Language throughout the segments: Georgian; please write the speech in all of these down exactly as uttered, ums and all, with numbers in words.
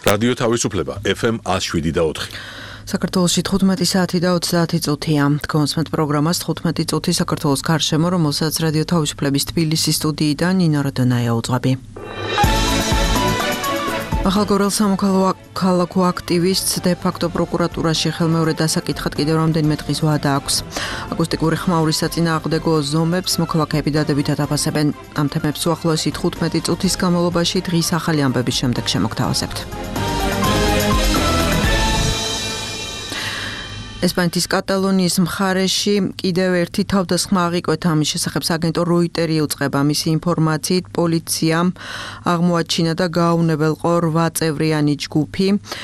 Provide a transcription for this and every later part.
რადიო თავისუფლება ეფ ემ one oh seven და four. საქართველოში თხუთმეტი საათი და ოცდაათი წუთია. Თქვენს პროგრამას თხუთმეტი წუთი საქართველოს გარშემო, რომელსაც რადიო თავისუფლების თბილისის სტუდიიდან ნინო როდონაია უძღვები. ახალგორელ სამოქალაქო აქტივისტს დე-ფაქტო პროკურატურაში ხელმეორე დასაკითხად კიდევ რამდენიმე დღის ვადა აქვს. აკუსტიკური ხმაურის საწინააღმდეგო ზომებს მოქალაქეები დადებითად აფასებენ. ამ თემებს უახლოესი თხუთმეტი წუთის განმავლობაში დღის ახალი ამბების შემდეგ შემოგთავაზებთ. ესპანეთის კატალონიის მხარეში კიდევ ერთი თავდასხმა აღიკვეთა. ამის შესახებ სააგენტო როიტერი უწყება. მისი ინფორმაციით პოლიციამ აღმოაჩინა და გააუნებელყო რვა წევრიანი ჯგუფი.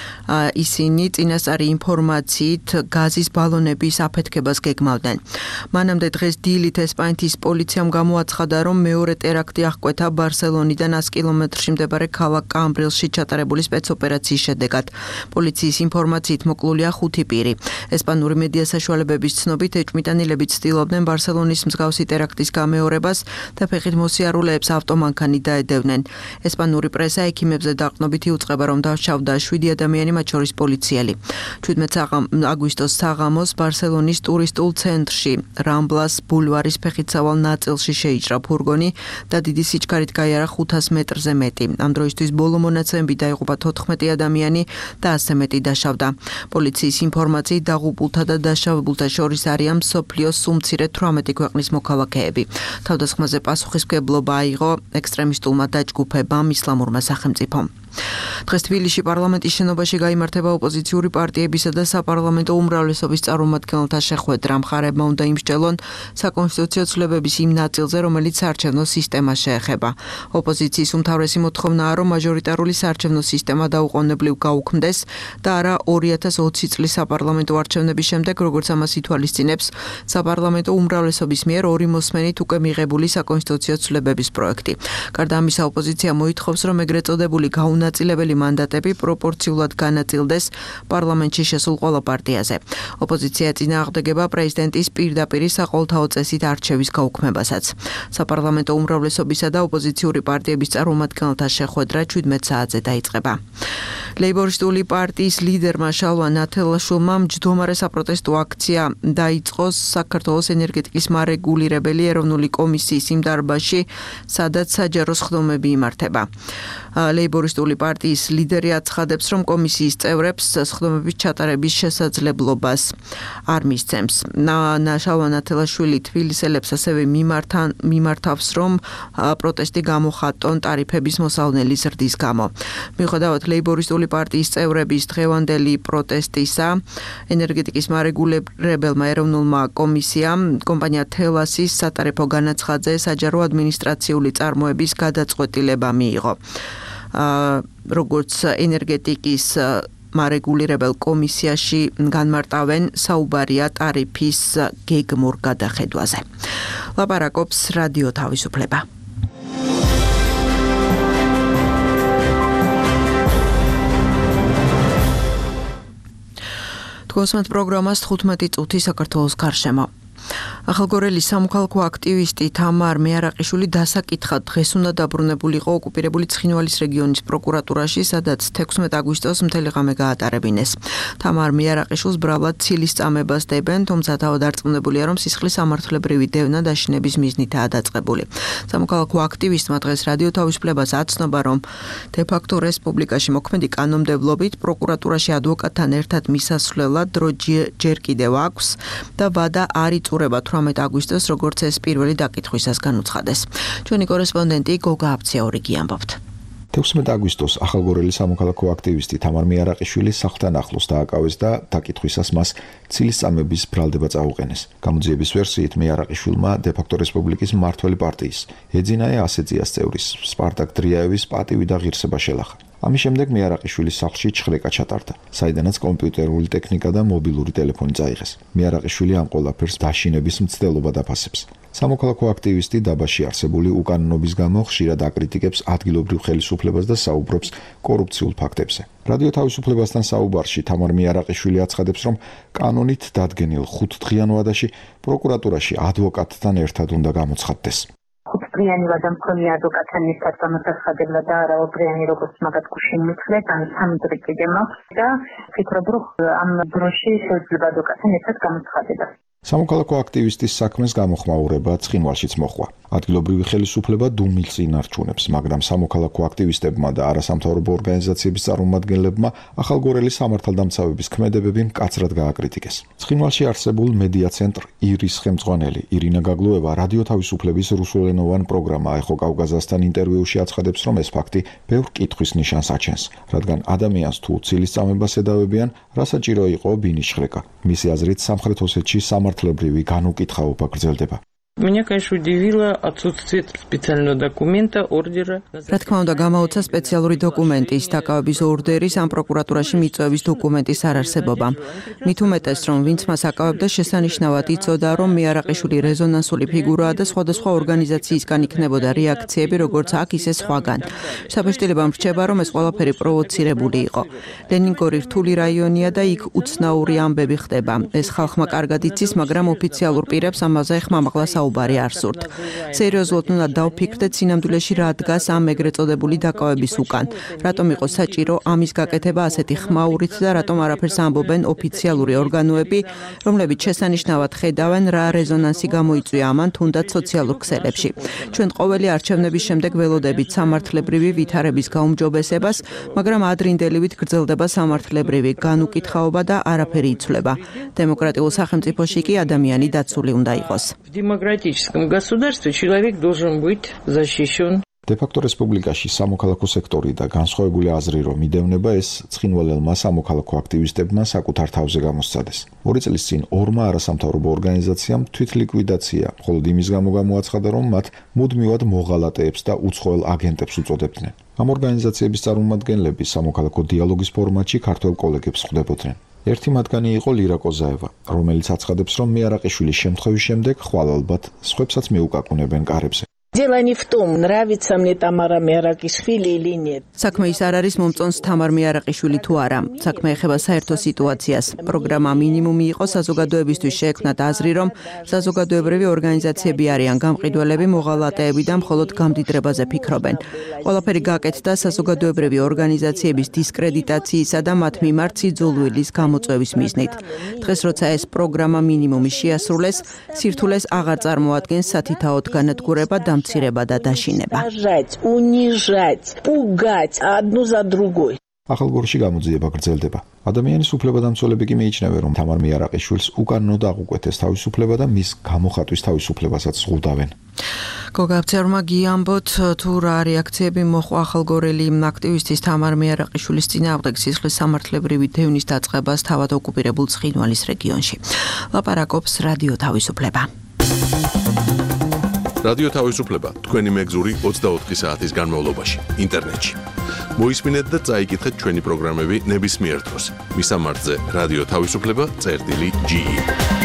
ისინი წინასწარი ინფორმაციით გაზის ბალონების აფეთქებას გეგმავდნენ. მანამდე დღეს დილით ესპანეთის პოლიციამ გამოაცხადა, რომ მეორე ტერაქტი აღკვეთა ბარსელონიდან one კილომეტრში მდებარე ქალაქ კამბრილში ჩატარებული სპეცოპერაციის შედეგად. პოლიციის ინფორმაციით მოკლულია ხუთი პირი. ესპანური მედია საშუალებების ცნობით ეჭვმიტანილები ცდილობდნენ ბარსელონის მსგავსი ტერაქტის გამეორებას და ფეხით მოსიარულეებს ავტომანქანით დაედევნენ. ესპანური პრესა ექიმებზე დაყრდნობით იუწყება, რომ დასჩავდა შვიდი ადამიანი, მათ შორის პოლიციელი. ჩვიდმეტი აგვისტოს საღამოს ბარსელონის ტურისტულ ცენტრში რამბლას ბულვარის ფეხით-სავალ ნაწილში შეიჭრა ფურგონი და დიდი სიჩქარით გაიარა ხუთას მეტრზე მეტი. ამ დროისთვის ბოლო მონაცემები დაიღუპა თოთხმეტი ადამიანი და ასზე მეტი დაშავდა. პოლიციის ინფორმაციით დაღუპულთა და დაშავებულთა შორის არიან მსოფლიოს უმცირე თვრამეტი ქვეყნის მოქალაქეები. თავდასხმაზე პასუხისმგებლობა აიღო ექსტრემისტულმა დაჯგუფებამ ისლამურმა სახელმწიფომ. დღეს თბილისში პარლამენტის შენობაში გაიმართება ოპოზიციური პარტიებისა და საპარლამენტო უმრავლესობის წარმომადგენელთა შეხვედრა. მხარეებმა უნდა იმსჯელონ საკონსტიტუციო ცვლილებების იმ ნაწილზე, რომელიც საარჩევნო სისტემას შეეხება. ოპოზიციის უმთავრესი მოთხოვნაა, რომ მაჟორიტარული საარჩევნო სისტემა დაუყოვნებლივ გაუქმდეს და არა ორი ათას ოცი წლის საპარლამენტო არჩევნების შემდეგ, როგორც ამას ითვალისწინებს საპარლამენტო უმრავლესობის მიერ ორი მოსმენით უკვე მიღებული საკონსტიტუციო ცვლილებების პროექტი. გარდა ამისა, ოპოზიცია მოითხოვს, რომ ეგრეთ წოდებული გაუნაწილებელი მანდატები პროპორციულად განაწილდეს პარლამენტში შესულ ყველა პარტიაზე. ოპოზიცია წინააღმდეგება პრეზიდენტის პირდაპირი საყოველთაო წესით არჩევის გაუქმებასაც. საპარლამენტო უმრავლესობისა და ოპოზიციური პარტიების წარმომადგენელთა შეხვედრა ჩვიდმეტ საათზე დაიწყება. ლეიბორისტული პარტიის ლიდერმა შალვა ნათელაშვილმა მჯდომარე საპროტესტო აქცია დაიწყო საქართველოს ენერგეტიკის მარეგულირებელი ეროვნული კომისიის იმ დარბაზში, სადაც საჯარო სხდომები იმართება. ლეიბორისტული პარტიის ლიდერი აცხადებს, რომ კომისიის წევრებს სხდომების ჩატარების შესაძლებლობას არ მისცემს. შალვა ნათელაშვილი თბილისელებს ასევე მიმართავს, რომ პროტესტი გამოხატონ ტარიფების მოსალნელი ზრდის გამო. მიუხედავად ლეიბორისტული პარტიის წევრების დღევანდელი პროტესტისა, ენერგეტიკის მარეგულირებელმა ეროვნულმა კომისიამ კომპანია თელასის სატარიფო განაცხადზე საჯარო ადმინისტრაციული წარმოების გადაწყვეტილება მიიღო. როგორც ენერგეტიკის მარეგულირებელ კომისიაში განმარტავენ, საუბარია ტარიფის გეგმურ გადახედვაზე. ლაპარაკობს რადიო თავისუფლება. თქვენს პროგრამას თხუთმეტი წუთი საქართველოს გარშემო. ახალგორელი სამოქალაქო აქტივისტი თამარ მეარაყიშვილი დასაკითხად დღეს უნდა დაბრუნებულიყო ოკუპირებული ცხინვალის რეგიონის პროკურატურაში, სადაც თექვსმეტი აგვისტოს მთელი ღამე გაატარებინეს. თამარ მეარაყიშვილს ბრალად ცილის წამებას დებენ, თუმცა თავად არწმუნებულია, რომ სისხლის სამართლებრივი დევნა დაშინების მიზნითაა დაწყებული. სამოქალაქო აქტივისტმა დღეს რადიო თავისუფლებას აცნობა, რომ დე-ფაქტო რესპუბლიკაში მოქმედი კანონმდებლობით პროკურატურაში ადვოკატთან ერთად მისასვლელად დრო ჯერ კიდევ აქვს და ვადა არ იწურება თვრამეტი აგვისტოს, როგორც ეს პირველი დაკითხვისას განუცხადეს. ჩვენი კორესპონდენტი გოგა აბციაურიგი ამბობთ. თექვსმეტი აგვისტოს ახალგორელი სამოქალაქო აქტივისტი თამარ მეარაყიშვილი სახლთან ახლოს დააკავეს და დაკითხვისას მას ცილის წამების ბრალდება წაუყენეს. გამოძიების ვერსიით მეარაყიშვილმა დე-ფაქტო რესპუბლიკის მმართველი პარტიის ეძინაე ასეწიას წევრის სპარტაკ დრიაევის პატივი და ღირსება შელახა. ამის შემდეგ მეარაყიშვილის სახლში ჩხრეკა ჩატარდა, საიდანაც კომპიუტერული ტექნიკა და მობილური ტელეფონი წაიღეს. მეარაყიშვილი ამ ყველაფერს დაშინების მცდელობა დაფასებს. სამოქალაქო აქტივისტი დაბაში არსებული უკანონობის გამო ხშირად აკრიტიკებს ადგილობრივ ხელისუფლებას და საუბრობს კორუფციულ ფაქტებზე. რადიო თავისუფლებასთან საუბარში თამარ მეარაყიშვილი აცხადებს, რომ კანონით დადგენილ ხუთდღიან ვადაში პროკურატურაში ადვოკატთან ერთად უნდა გამოცხადდეს. ბრიანი ვადამქონია ადვოკატთან ერთად გამოსაცხადებლა და არა ბრიანი როგორც მაგათ გუშინ მithlet ან სამი დღე კიდე მაქვს და ვფიქრობ რომ ამ დროში შეიძლება ადვოკატთან ერთად გამოსაცხადება. სამოქალაქო აქტივისტის საქმეს გამოხმაურება ცხინვალშიც მოხდა. ადგილობრივი ხელისუფლება დუმილს ინარჩუნებს, მაგრამ სამოქალაქო აქტივისტებმა და არასამთავრობო ორგანიზაციების წარმომადგენლებმა ახალგორელი სამართალდამცავების ქმედებები მკაცრად გააკრიტიკეს. ცხინვალში არსებულ მედია ცენტრ ირის ხელმძღვანელი ირინა გაგლუევა რადიო თავისუფლების რუსულენოვან პროგრამა ეხო კავკაზასთან ინტერვიუში აცხადებს, რომ ეს ფაქტი ბევრ კითხვის ნიშანს აჩენს, რადგან ადამიანს თუ ცილისწამებას ედავებიან, რა საჭირო იყო ბინის შხრეკა. მისი აზრით, სამხრეთ ოსეთში სამართლებრივი განუკითხაობა გრძელდება. Меня, конечно, удивило отсутствие специального документа, ордера. Რა თქმა უნდა, გამაუცა სპეციალური დოკუმენტის, დაკავების ორდერის ან პროკურატურაში მიწვევის დოკუმენტის არარსებობა. მით უმეტეს, რომ ვინც მას აკავებდა, შესანიშნავად იცოდა, რომ მეარაყიშვილი რეზონანსული ფიგურაა და სხვადასხვა ორგანიზაციისგან იქნებოდა რეაქციები, როგორც აქ, ისე სხვაგან. საბეჭდილებამ რჩება, რომ ეს ყველაფერი პროვოცირებული იყო. ლენინგორი რთული რაიონია და იქ უცნაური ამბები ხდება. ეს ხალხმა კარგად იცის, მაგრამ ოფიციალურ პირებს ამაზე ხმამაღლა საუბარი არ სურთ. სერიოზულად უნდა დავფიქრდეთ სინამდვილეში რა დგას ამ ეგრეთ წოდებული დაკავების უკან. რატომ იყო საჭირო ამის გაკეთება ასეთი ხმაურით და რატომ არაფერს ამბობენ ოფიციალური ორგანოები, რომლებიც შესანიშნავად ხედავენ რა რეზონანსი გამოიწვია ამან თუნდაც სოციალურ ქსელებში. ჩვენ ყოველი არჩევნების შემდეგ ველოდებით სამართლებრივი ვითარების გაუმჯობესებას, მაგრამ ადრინდელივით გრძელდება სამართლებრივი განუკითხაობა და არაფერი იცვლება. დემოკრატიულ სახელმწიფოში კი ადამიანი დაცული უნდა იყოს. В демократическом государстве человек должен быть защищен. დე-ფაქტო რესპუბლიკაში სამოქალაქო სექტორი და განსხვავებული აზრი რომ იდევნება ეს ცხინვალელმა სამოქალაქო აქტივისტებმა საკუთარ თავზე გამოსცადეს. ორი წლის წინ ორმა არასამთავრობო ორგანიზაციამ თვითლიკვიდაცია, მხოლოდ იმის გამო გამოაცხადა, რომ მათ მუდმივად მოღალატეებს და უცხოელ აგენტებს უწოდებდნენ. ამ ორგანიზაციების წარმომადგენლები სამოქალაქო დიალოგის ფორმატში ქართველ კოლეგებს ხვდებოდნენ. ერთი მათგანი იყო ლირა კოზაევა, რომელიც აცხადებს, რომ მეარაყიშვილის შემთხვევის შემდეგ ხვალ ალბათ სხვებსაც მიუკაკუნებენ კარებზე. Дело не в том, нравится мне Тамара Меракишвили или нет. საქმე ის არ არის მომწონს თამარ მეარაყიშვილი თუ არა. საქმე ეხება საერთო სიტუაციას. პროგრამა მინიმუმი იყო საზოგადოებისთვის შეექმნათ აზრი, რომ საზოგადოებრივი ორგანიზაციები არიან გამყიდველები, მოღალატეები და მხოლოდ გამდიდრებაზე ფიქრობენ. ყველაფერი გაკეთდა საზოგადოებრივი ორგანიზაციების დისკრედიტაციისა და მათ მიმართ სიძულვილის გამოწვევის მიზნით. დღეს როცა ეს პროგრამა მინიმუმი შეასრულეს, სირთულეს აღარ წარმოადგენს სათითაოდ განადგურება და მცირება და დაშინება. Унижать, пугать одну за другой. ახალგორში გამოძიება გრძელდება. ადამიანის უფლებადამცველები კი მიიჩნევენ, რომ თამარ მეარაყიშვილს უკანონოდ აღუკვეთეს თავისუფლება და მის გამოხატვის თავისუფლებასაც ზღუდავენ. გოგაბცერმა გიამბოთ თუ რა რეაქციები მოყვა ახალგორელი აქტივისტის თამარ მეარაყიშვილის წინააღმდეგ სისხლის სამართლებრივი დევნის დაწყებას თავად ოკუპირებულ ცხინვალის რეგიონში. ლაპარაკობს რადიო თავისუფლება. რადიო თავისუფლება თქვენი მეგზური ოცდაოთხი საათის განმავლობაში ინტერნეტში. მოისმინეთ და წაიკითხეთ ჩვენი პროგრამები ნებისმიერ დროს. მისამართზე რადიო თავისუფლება წერტილი ჯი ი.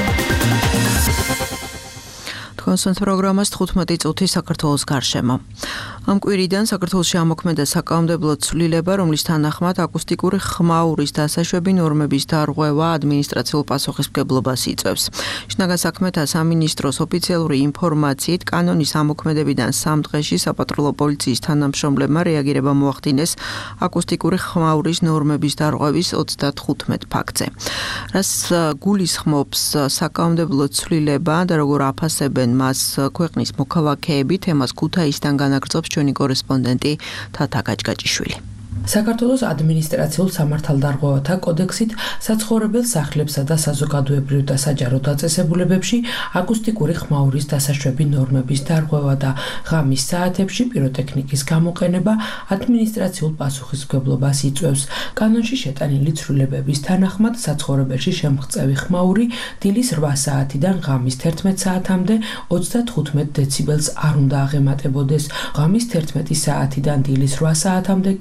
კონსულტ პროგრამას თხუთმეტი წუთი საქართველოს გარშემო. ამ კვირიდან საქართველოში ამოქმედა საკანონმდებლო ცვლილება, რომლის თანახმად აკუსტიკური ხმაურის დასაშვები ნორმების დარღვევა ადმინისტრაციულ პასუხისმგებლობას იწვევს. შინაგან საქმეთა სამინისტროს ოფიციალური ინფორმაციით, კანონის ამოქმედებიდან სამ დღეში საპატრულო პოლიციის თანამშრომლებმა რეაგირება მოახდინეს აკუსტიკური ხმაურის ნორმების დარღვევის ოცდათხუთმეტ ფაქტზე. რას გულისხმობს საკანონმდებლო ცვლილება და როგორ აფასებენ მას ქვეყნის მოქალაქეები, თემას ქუთაისიდან განაგრძობს ჩვენი კორესპონდენტი თათა გაჭგაჭიშვილი. საქართველოს ადმინისტრაციულ სამართალდარღვევათა კოდექსით საცხოვრებელ სახლებსა და საზოგადოებრივ და საჯარო დაწესებულებებში აკუსტიკური ხმაურის დასაშვები ნორმების დარღვევა და ღამის საათებში პიროტექნიკის გამოყენება ადმინისტრაციულ პასუხისმგებლობას იწვევს. კანონში შეტანილი ცვლილებების თანახმად საცხოვრებელში შემღწევი ხმაური დილის რვა საათიდან ღამის თერთმეტ საათამდე ოცდათხუთმეტ დეციბელს არ უნდა აღემატებოდეს. ღამის თერთმეტი საათიდან დილის რვა საათამდე კი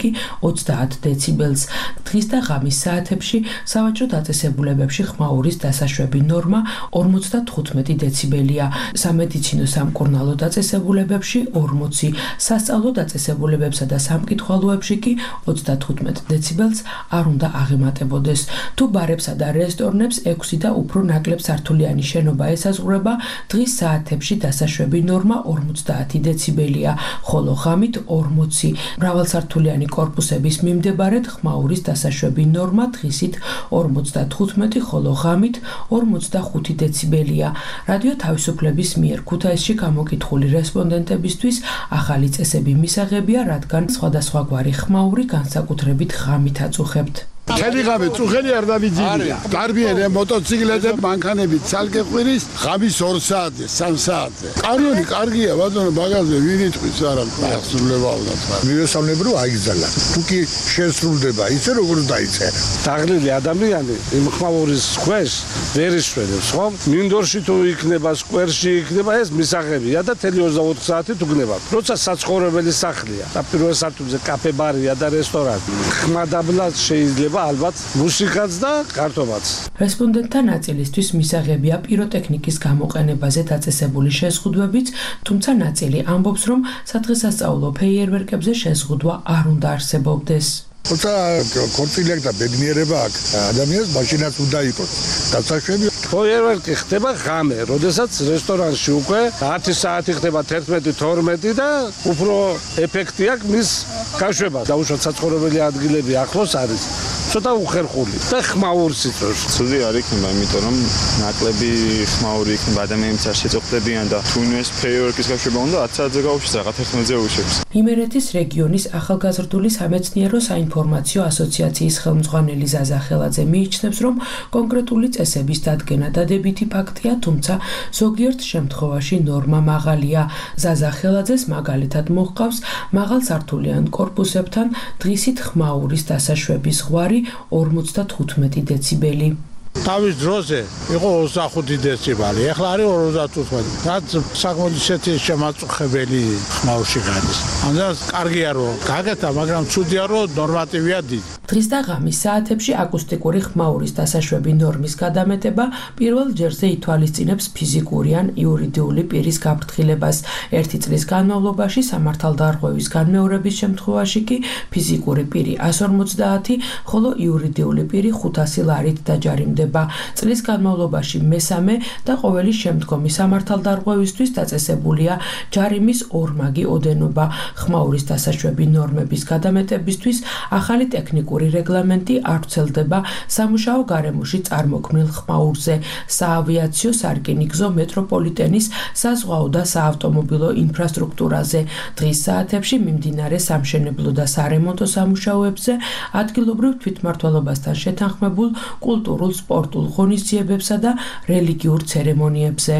ოცდაათ დეციბელს. დღის და ღამის საათებში სავაჭრო დაწესებულებებში ხმაურის დასაშვები ნორმა ორმოცდათხუთმეტი დეციბელია. სამედიცინო სამკურნალო დაწესებულებებში ორმოცი, სასწავლო დაწესებულებებსა და სამკითხველოებში კი ოცდათხუთმეტ დეციბელს არ უნდა აღემატებოდეს. თუ ბარებსა და რესტორნებს ექვსი და უფრო ნაკლებ სართულიანი შენობა ესაზღვრება, დღის საათებში დასაშვები ნორმა ორმოცდაათი დეციბელია, ხოლო ღამით ორმოცი. მრავალსართულიანი კორპუსების მიმდებარედ ხმაურის დასაშვები ნორმა დღისით ორმოცდათხუთმეტი, ხოლო ღამით ორმოცდახუთი დეციბელია. რადიო თავისუფლების მიერ ქუთაისში გამოკითხული რესპონდენტებისთვის ახალი წესები მისაღებია, რადგან სხვადასხვაგვარი ხმაური განსაკუთრებით ღამით აწუხებთ. Ხელი ღამე წუხელი არ დავიძინია. Კარბიერი მოტოციკლებზე მანქანები ცალკე ყვირის ღამის ორ საათზე, სამ საათზე. კანონი კარგია, ბატონო, ბაგაზე ვინ იტყვის არა, ახსნილება უნდა თქვა. მივესალმებრო აიგზალა. თუ კი შესრულდება ისე როგორ დაიწერა. დაღლილი ადამიანი იმ ხმაურის ქვეშ ვერ ისვენებს, ხო? მინდორში თუ იქნება, სკვერში იქნება, ეს მისაღებია და თელი ოცდაოთხ საათი თუ გნება. როცა საცხოვრებელი სახლია და პირველ სართულზე კაფე, ბარია და რესტორანი. ხმადაბლად შეიძლება ალბათ მუსიკაც და კარტობაც. რესპონდენტთა ნაწილისთვის მისაღებია პიროტექნიკის გამოყენებაზე დაწესებული შეზღუდვებიც, თუმცა ნაწილი ამბობს, რომ სადღესასწაულო ფეიერვერკებზე შეზღუდვა არ უნდა არსებობდეს. თუმცა კონფლიქტი და ბედნიერება აქვს ადამიანს მაშინაც უნდა იყოს დასაშვები. ფეიერვერკი ხდება ღამე, როდესაც რესტორანში უკვე ათი საათი ხდება თერთმეტი თორმეტი და უფრო ეფექტი აქვს მის გაშვებას. დაუშვათ საცხოვრებელი ადგილები ახლოს არის. ცოტა უხერხული და ხმაურს იწვევს. ცუდი არ იქნება, იმიტომ რომ ნაკლები ხმაური იქნება, ადამიანებს არ შეწყვეტებიან და თუ ინვეს ფეიერვერკის გაშვება უნდა ათ საათზე გაუშვეს, რაღაც თერთმეტზე უშვებს. იმერეთის რეგიონის ახალგაზრდული სამეცნიერო საინფორმაციო ასოციაციის ხელმძღვანელი ზაზა ხელაძე მიიჩნევს, რომ კონკრეტული წესების დადგენა დადებითი ფაქტია, თუმცა ზოგიერთ შემთხვევაში ნორმა მაღალია. ზაზა ხელაძეს მაგალითად მოჰყავს მაღალსართულიან კორპუსებთან დღისით ხმაურის დასაშვების ზღვარი ორმოცდათხუთმეტი დეციბელი. თავის დროზე იყო ოცდახუთი დეციბელი, ახლა არის ორმოცდათხუთმეტი. რაც საკმაოდ ისეთი შემაწუხებელი ხმაურში გადის. ამას კარგია რომ გაკეთა, მაგრამ ცუდია რომ ნორმატივია დიდი. დღის და ღამის საათებში აკუსტიკური ხმაურის დასაშვები ნორმის გადამეტება პირველ ჯერზე ითვალისწინებს ფიზიკური ან იურიდიული პირის გაფრთხილებას. ერთი წლის განმავლობაში სამართალდარღვევის განმეორების შემთხვევაში კი ფიზიკური პირი ასი ორმოცდაათი, ხოლო იურიდიული პირი ხუთასი ლარით დაჯარიმდება. წლის განმავლობაში მესამე და ყოველი შემდგომი სამართალდარღვევისთვის დაწესებულია ჯარიმის ორმაგი ოდენობა. ხმაურის დასაშვები ნორმების გადამეტებისთვის ახალი ტექნიკური რეგლამენტი არ ვრცელდება სამუშაო გარემოში წარმოქმნილ ხმაურზე, საავიაციო, სარკინიგზო, მეტროპოლიტენის, საზღვაო და საავტომობილო ინფრასტრუქტურაზე. დღის საათებში მიმდინარე სამშენებლო და სარემონტო სამუშაოებზე, ადგილობრივ თვითმმართველობასთან შეთანხმებულ კულტურულ, სპორტულ ღონისძიებებსა და რელიგიურ ცერემონიებზე.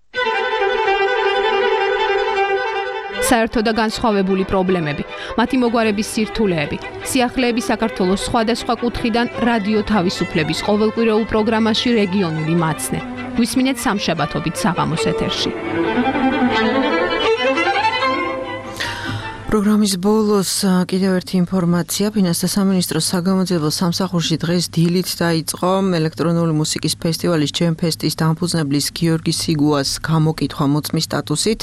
საერთო და განსხვავებული პრობლემები, მათი მოგვარების სირთულეები, სიახლეები საქართველოს სხვადასხვა კუთხიდან რადიო თავისუფლების ყოველკვირეულ პროგრამაში რეგიონული მაცნე. გვისმინეთ სამშაბათობით საღამოს ეთერში. პროგრამის ბოლოს კიდევ ერთი ინფორმაცია. ფინანსთა სამინისტროს საგამოძიებო სამსახურში დღეს დილით დაიწყო ელექტრონული მუსიკის ფესტივალის ჯემფესტის დამფუძნებლის გიორგი სიგუას გამოკითხვა მოწმის სტატუსით.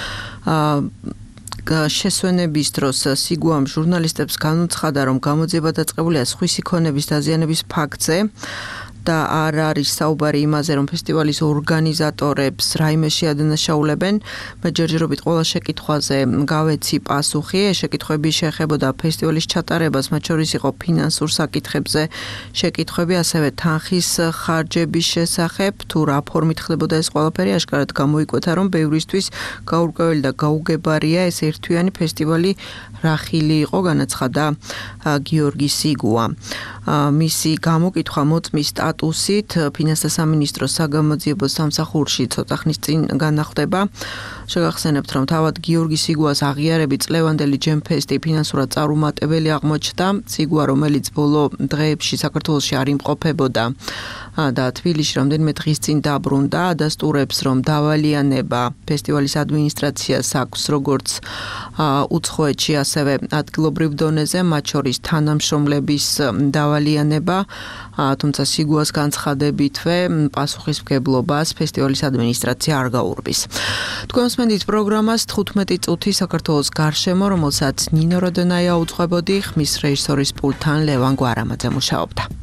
შესვენების დროს სიგუამ ჟურნალისტებს განუცხადა, რომ გამოძიება დაწყებულია სხვისი ქონების დაზიანების ფაქტზე და არ არის საუბარი იმაზე, რომ ფესტივალის ორგანიზატორებს რაიმე შეადანაშაულებენ. მე ჯერჯერობით ყველა შეკითხვაზე გავეცი პასუხი. შეკითხვები შეეხებოდა ფესტივალის ჩატარებას, მათ შორის იყო ფინანსურ საკითხებზე შეკითხვები, ასევე თანხის ხარჯების შესახებ, თუ რა ფორმით ხდებოდა ეს ყველაფერი. აშკარად გამოიკვეთა, რომ ბევრისთვის გაურკვეველი და გაუგებარია ეს ერთთვიანი ფესტივალი რა ხილი იყო, განაცხადა გიორგი სიგუა. მისი გამოკითხვა მოწმის სტატუსით ფინანსთა სამინისტროს საგამოძიებო სამსახურში ცოტა ხნის წინ განახდება. შეგახსენებთ, რომ თავად გიორგი სიგუას აღიარები წლევანდელი ჯემფესტი ფინანსურად წარუმატებელი აღმოჩნდა. სიგუა, რომელიც ბოლო დღეებში საქართველოში არ იმყოფებოდა და თბილისში რამდენიმე დღის წინ დაბრუნდა, ადასტურებს, რომ დავალიანება ფესტივალის ადმინისტრაციას აქვს როგორც უცხოეთში, ასევე ადგილობრივ დონეზე, მათ შორის თანამშრომლების დავალიანება, თუმცა სიგუას განცხადებითვე პასუხისმგებლობას ფესტივალის ადმინისტრაცია არ გაურბის. თქვენ უსმენთ პროგრამას თხუთმეტი წუთი საქართველოს გარშემო, რომელსაც ნინო როდონაია უძღვებოდი, ხმის რეჟისორის პულტთან ლევან გვარამაძე მუშაობდა.